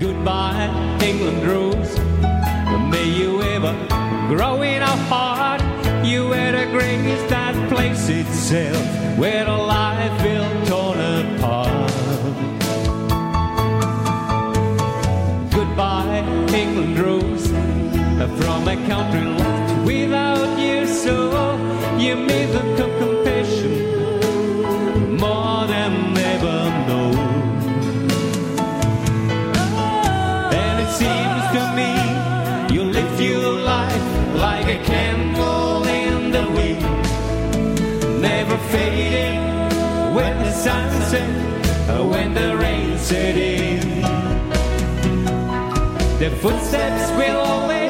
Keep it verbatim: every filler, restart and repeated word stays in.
Goodbye, England Rose. May you ever grow in our heart. You were the grace that place itself where the life fell torn apart. Goodbye, England Rose. From a country left without you, so you made the compassion more than ever known. And it seems to me you live your life like a candle in the wind, never fading when the sun set or when the rain set in. The footsteps will always